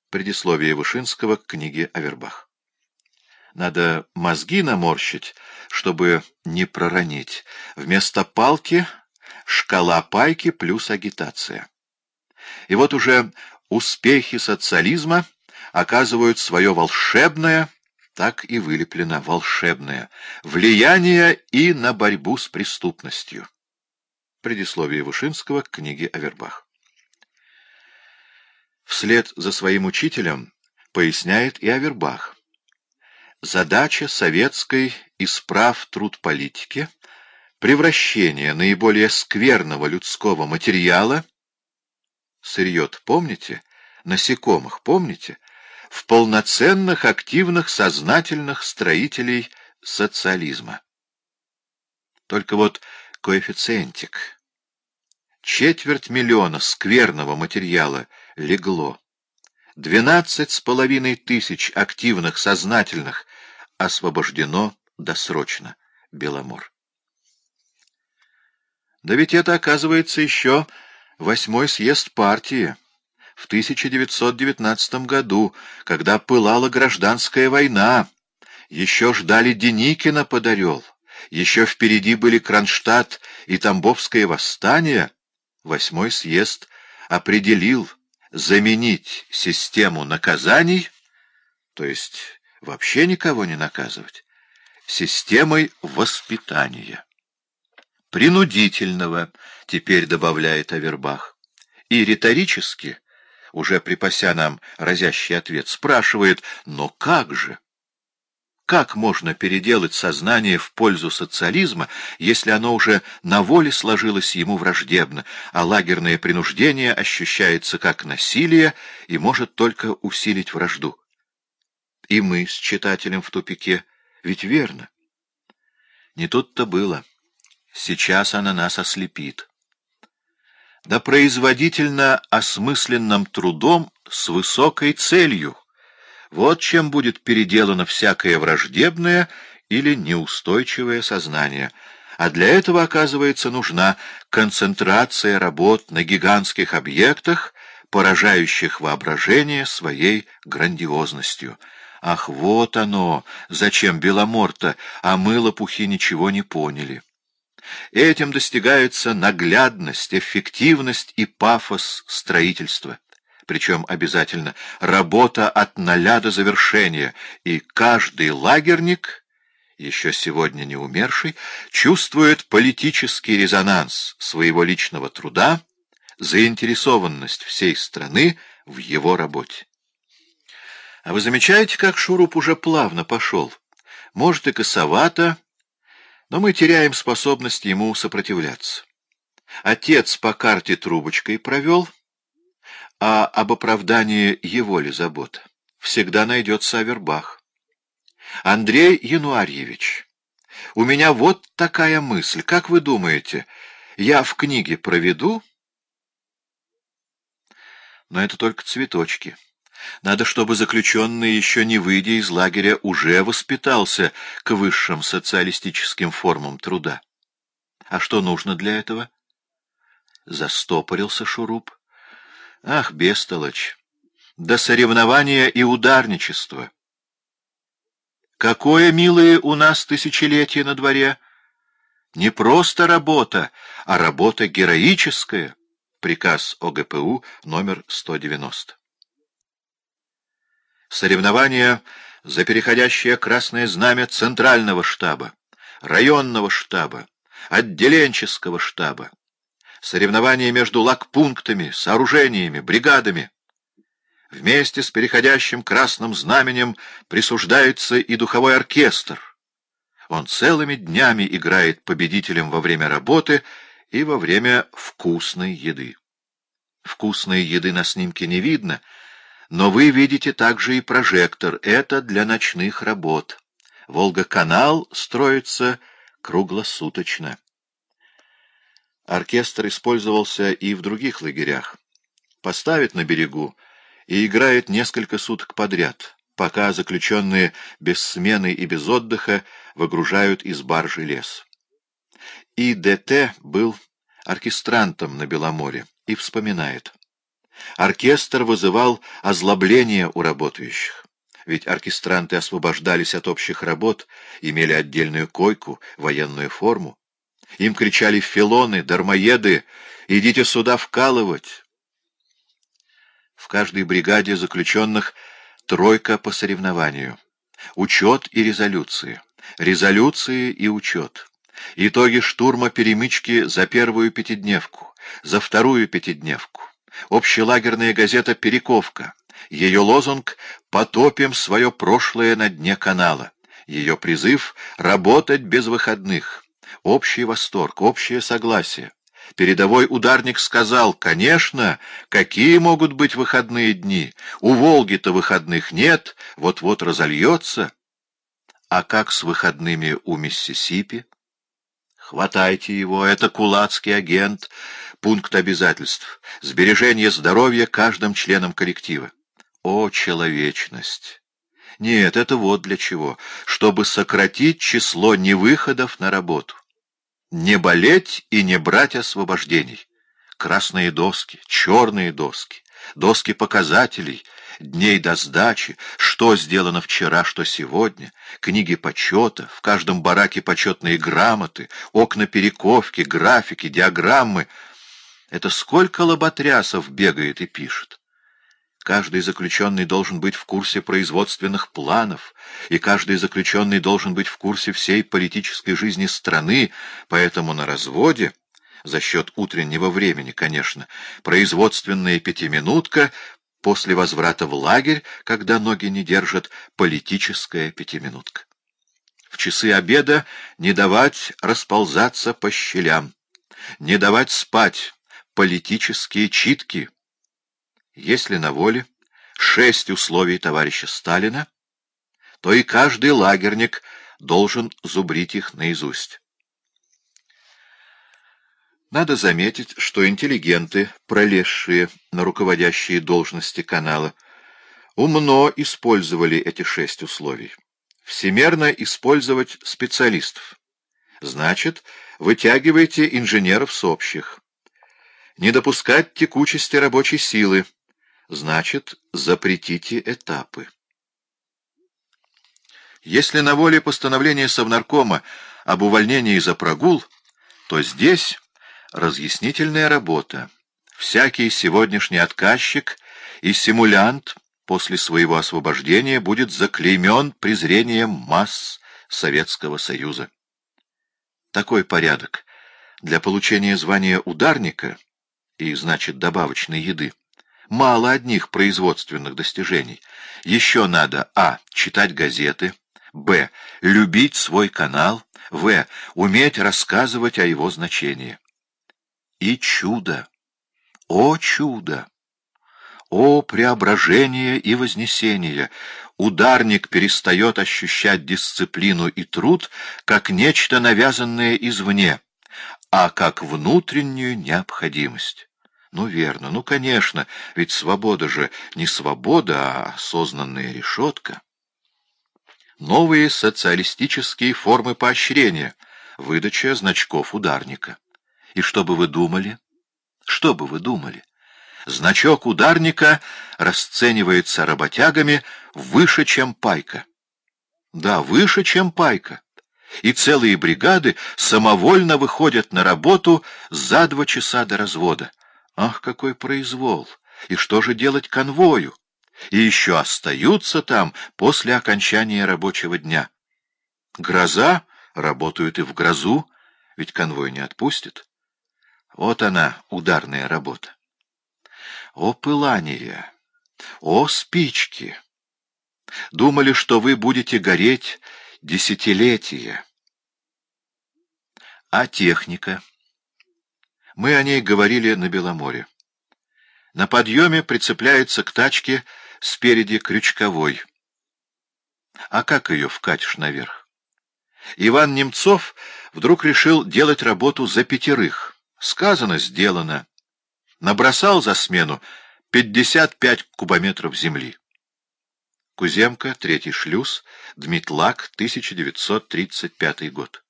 Предисловие Вышинского к книге Авербах. Надо мозги наморщить, чтобы не проронить. Вместо палки — шкала пайки плюс агитация. И вот уже успехи социализма оказывают свое волшебное, так и вылеплено волшебное, влияние и на борьбу с преступностью. Предисловие Вышинского к книге Авербах. Вслед за своим учителем поясняет и Авербах. Задача советской исправ трудполитики — превращение наиболее скверного людского материала, сырье-то помните, насекомых помните, в полноценных, активных, сознательных строителей социализма. Только вот коэффициентик. 250 000 скверного материала легло. 12,5 тысяч активных, сознательных освобождено досрочно. Беломор. Да ведь это, оказывается, еще 8-й съезд партии в 1919 году, когда пылала гражданская война, еще ждали Деникина под Орел, еще впереди были Кронштадт и Тамбовское восстание. 8-й съезд определил заменить систему наказаний, то есть вообще никого не наказывать, системой воспитания. Принудительного, теперь добавляет Авербах. И риторически, уже припася нам разящий ответ, спрашивает: но как же? Как можно переделать сознание в пользу социализма, если оно уже на воле сложилось ему враждебно, а лагерное принуждение ощущается как насилие и может только усилить вражду? И мы с читателем в тупике, ведь верно? Не тут-то было. Сейчас она нас ослепит. Да производительно осмысленным трудом с высокой целью. Вот чем будет переделано всякое враждебное или неустойчивое сознание. А для этого, оказывается, нужна концентрация работ на гигантских объектах, поражающих воображение своей грандиозностью. Ах, вот оно, зачем Беломор-то, а мы, лопухи, ничего не поняли. Этим достигается наглядность, эффективность и пафос строительства. Причем обязательно работа от нуля до завершения, и каждый лагерник, еще сегодня не умерший, чувствует политический резонанс своего личного труда, заинтересованность всей страны в его работе. А вы замечаете, как Шуруп уже плавно пошел? Может, и косовато, но мы теряем способность ему сопротивляться. Отец по карте трубочкой провел, а об оправдании его ли забота? Всегда найдется Авербах. Андрей Януарьевич, у меня вот такая мысль. Как вы думаете, я в книге проведу? Но это только цветочки. Надо, чтобы заключенный, еще не выйдя из лагеря, уже воспитался к высшим социалистическим формам труда. А что нужно для этого? Застопорился Шуруп. Ах, бестолочь! До соревнования и ударничества! Какое, милые, у нас тысячелетие на дворе! Не просто работа, а работа героическая. Приказ ОГПУ номер 190. Соревнования за переходящее красное знамя Центрального штаба, районного штаба, отделенческого штаба. Соревнования между лагпунктами, сооружениями, бригадами. Вместе с переходящим красным знаменем присуждается и духовой оркестр. Он целыми днями играет победителем во время работы и во время вкусной еды. Вкусной еды на снимке не видно, но вы видите также и прожектор. Это для ночных работ. Волга-канал строится круглосуточно. Оркестр использовался и в других лагерях. Поставит на берегу и играет несколько суток подряд, пока заключенные без смены и без отдыха выгружают из баржи лес. И ДТ был оркестрантом на Беломоре и вспоминает. Оркестр вызывал озлобление у работающих. Ведь оркестранты освобождались от общих работ, имели отдельную койку, военную форму. Им кричали филоны, дармоеды: «Идите сюда вкалывать!» В каждой бригаде заключенных тройка по соревнованию. Учет и резолюции. Резолюции и учет. Итоги штурма-перемычки за первую пятидневку, за вторую пятидневку. Общелагерная газета «Перековка». Ее лозунг «Потопим свое прошлое на дне канала». Ее призыв «Работать без выходных». Общий восторг, общее согласие. Передовой ударник сказал: «Конечно, какие могут быть выходные дни? У Волги-то выходных нет, вот-вот разольется». А как с выходными у Миссисипи? Хватайте его, это кулацкий агент. Пункт обязательств: сбережение здоровья каждым членом коллектива. О, человечность! Нет, это вот для чего: чтобы сократить число невыходов на работу. Не болеть и не брать освобождений. Красные доски, черные доски, доски показателей, дней до сдачи, что сделано вчера, что сегодня, книги почета, в каждом бараке почетные грамоты, окна перековки, графики, диаграммы. Это сколько лоботрясов бегает и пишет. Каждый заключенный должен быть в курсе производственных планов, и каждый заключенный должен быть в курсе всей политической жизни страны, поэтому на разводе, за счет утреннего времени, конечно, производственная пятиминутка, после возврата в лагерь, когда ноги не держат, политическая пятиминутка. В часы обеда не давать расползаться по щелям, не давать спать, политические читки. Если на воле 6 условий товарища Сталина, то и каждый лагерник должен зубрить их наизусть. Надо заметить, что интеллигенты, пролезшие на руководящие должности канала, умно использовали эти 6 условий. Всемерно использовать специалистов. Значит, вытягивайте инженеров с общих. Не допускать текучести рабочей силы. Значит, запретите этапы. Если на воле постановление Совнаркома об увольнении за прогул, то здесь разъяснительная работа. Всякий сегодняшний отказчик и симулянт после своего освобождения будет заклеймен презрением масс Советского Союза. Такой порядок для получения звания ударника и, значит, добавочной еды мало одних производственных достижений. Еще надо читать газеты, б. любить свой канал, в. уметь рассказывать о его значении. И чудо! О чудо! О преображение и вознесение! Ударник перестает ощущать дисциплину и труд как нечто навязанное извне, а как внутреннюю необходимость. Ну, верно, ну, конечно, ведь свобода же не свобода, а осознанная решетка. Новые социалистические формы поощрения, выдача значков ударника. И что бы вы думали? Что бы вы думали? Значок ударника расценивается работягами выше, чем пайка. Да, выше, чем пайка. И целые бригады самовольно выходят на работу за 2 часа до развода. Ах, какой произвол! И что же делать конвою? И еще остаются там после окончания рабочего дня. Гроза, работают и в грозу, ведь конвой не отпустит. Вот она, ударная работа. О пылание! О спички! Думали, что вы будете гореть десятилетия. А техника? Мы о ней говорили на Беломоре. На подъеме прицепляется к тачке спереди крючковой. А как ее вкатишь наверх? Иван Немцов вдруг решил делать работу за 5. Сказано, сделано. Набросал за смену 55 кубометров земли. Куземка, 3-й шлюз, Дмитлак, 1935 год.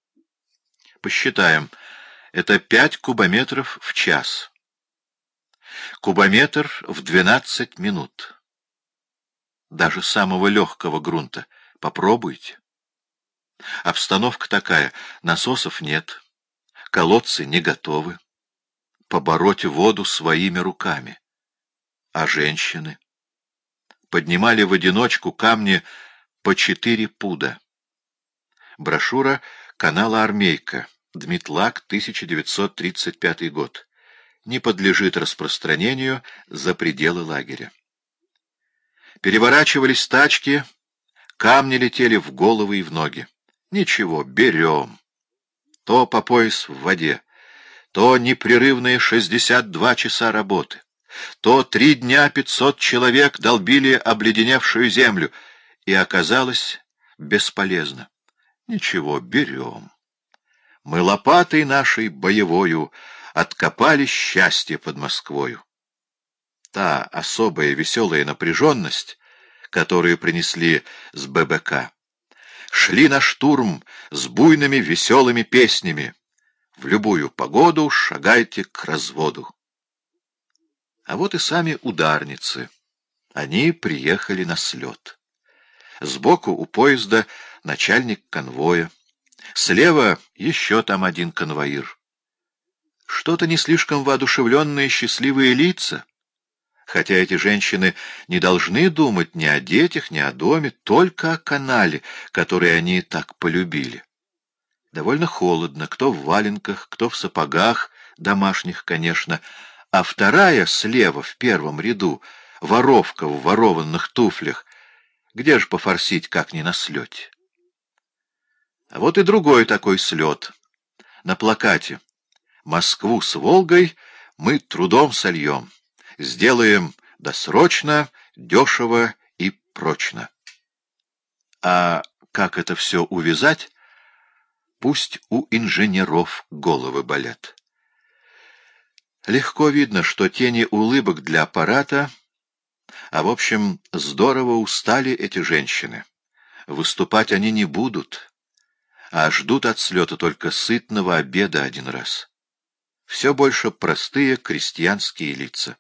Посчитаем. Это 5 кубометров в час. Кубометр в 12 минут. Даже самого легкого грунта. Попробуйте. Обстановка такая, насосов нет, колодцы не готовы. Побороть воду своими руками. А женщины? Поднимали в одиночку камни по 4 пуда. Брошюра канала «Армейка», Дмитлак, 1935 год. Не подлежит распространению за пределы лагеря. Переворачивались тачки, камни летели в головы и в ноги. Ничего, берем. То по пояс в воде, то непрерывные 62 часа работы, то 3 дня 500 человек долбили обледеневшую землю, и оказалось бесполезно. Ничего, берем. Мы лопатой нашей боевою откопали счастье под Москвою. Та особая веселая напряженность, которую принесли с ББК, шли на штурм с буйными веселыми песнями. В любую погоду шагайте к разводу. А вот и сами ударницы. Они приехали на слет. Сбоку у поезда начальник конвоя. Слева еще там один конвоир. Что-то не слишком воодушевленные счастливые лица. Хотя эти женщины не должны думать ни о детях, ни о доме, только о канале, который они так полюбили. Довольно холодно, кто в валенках, кто в сапогах, домашних, конечно, а вторая слева, в первом ряду, воровка в ворованных туфлях. Где же пофорсить, как не на слете? А вот и другой такой слет. На плакате: «Москву с Волгой мы трудом сольем. Сделаем досрочно, дешево и прочно». А как это все увязать? Пусть у инженеров головы болят. Легко видно, что тени улыбок для аппарата, а в общем, здорово устали эти женщины. Выступать они не будут, а ждут от слета только сытного обеда один раз. Все больше простые крестьянские лица.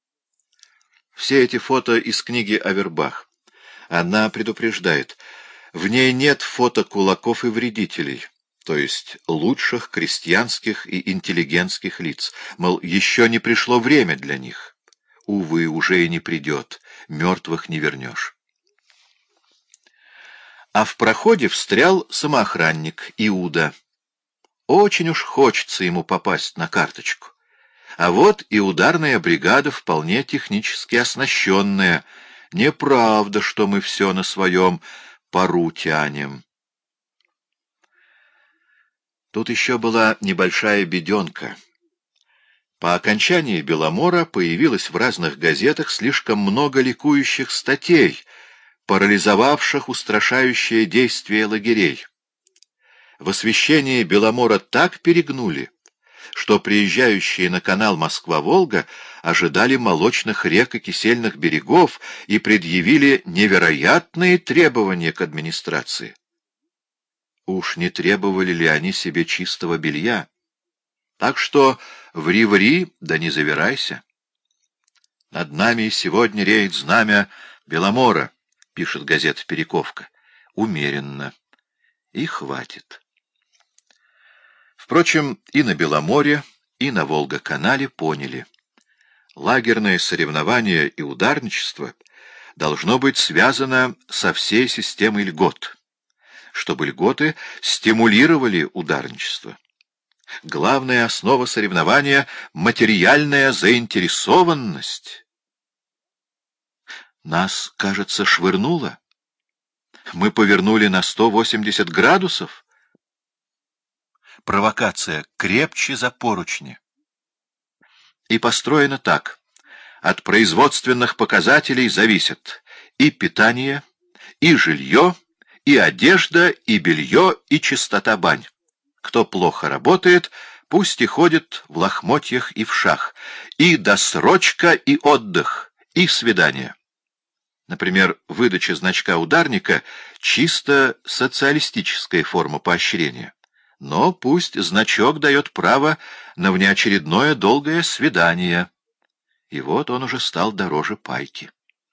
Все эти фото из книги Авербах. Она предупреждает: в ней нет фото кулаков и вредителей, то есть лучших крестьянских и интеллигентских лиц. Мол, еще не пришло время для них. Увы, уже и не придет, мертвых не вернешь. А в проходе встрял самоохранник Иуда. Очень уж хочется ему попасть на карточку. А вот и ударная бригада вполне технически оснащенная. Неправда, что мы все на своем пару тянем. Тут еще была небольшая беденка. По окончании Беломора появилось в разных газетах слишком много ликующих статей, парализовавших устрашающее действие лагерей. В освещении Беломора так перегнули, что приезжающие на канал Москва-Волга ожидали молочных рек и кисельных берегов и предъявили невероятные требования к администрации. Уж не требовали ли они себе чистого белья? Так что ври-ври, да не завирайся. «Над нами сегодня реет знамя Беломора», — пишет газета «Перековка». Умеренно. И хватит. Впрочем, и на Беломоре, и на Волга-канале поняли: лагерное соревнование и ударничество должно быть связано со всей системой льгот, чтобы льготы стимулировали ударничество. Главная основа соревнования — материальная заинтересованность. Нас, кажется, швырнуло. Мы повернули на 180 градусов. Провокация крепче за поручни. И построено так: от производственных показателей зависят и питание, и жилье, и одежда, и белье, и чистота бань. Кто плохо работает, пусть и ходит в лохмотьях и в шах, и досрочка, и отдых, и свидание. Например, выдача значка ударника — чисто социалистическая форма поощрения. Но пусть значок дает право на внеочередное долгое свидание. и вот он уже стал дороже пайки.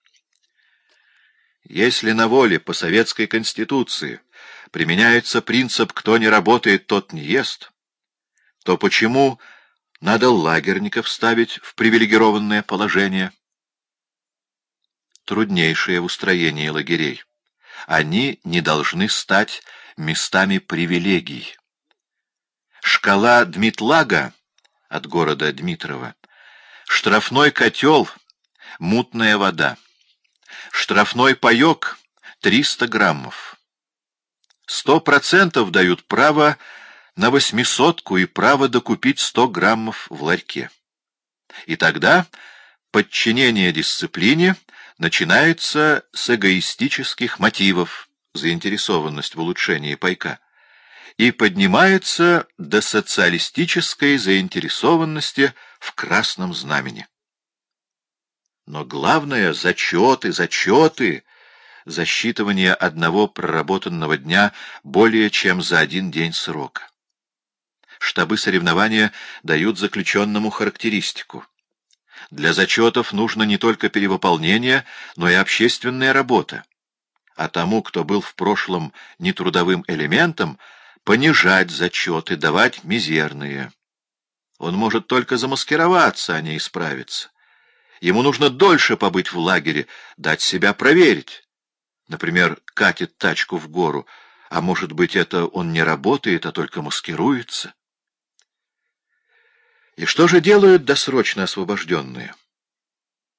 Если на воле по советской конституции применяется принцип «кто не работает, тот не ест», то почему надо лагерников ставить в привилегированное положение? Труднейшее в устроении лагерей. Они не должны стать местами привилегий. Шкала Дмитлага от города Дмитрово, штрафной котел, мутная вода, штрафной паек 300 граммов. 100% дают право на 800-ку и право докупить 100 граммов в ларьке. И тогда подчинение дисциплине начинается с эгоистических мотивов, заинтересованность в улучшении пайка, и поднимается до социалистической заинтересованности в красном знамени. Но главное — зачеты, засчитывание одного проработанного дня более чем за 1 день срока. Штабы соревнования дают заключенному характеристику. Для зачетов нужно не только перевыполнение, но и общественная работа. А тому, кто был в прошлом нетрудовым элементом, понижать зачеты, давать мизерные. Он может только замаскироваться, а не исправиться. Ему нужно дольше побыть в лагере, дать себя проверить. Например, катит тачку в гору, а может быть, это он не работает, а только маскируется. И что же делают досрочно освобожденные?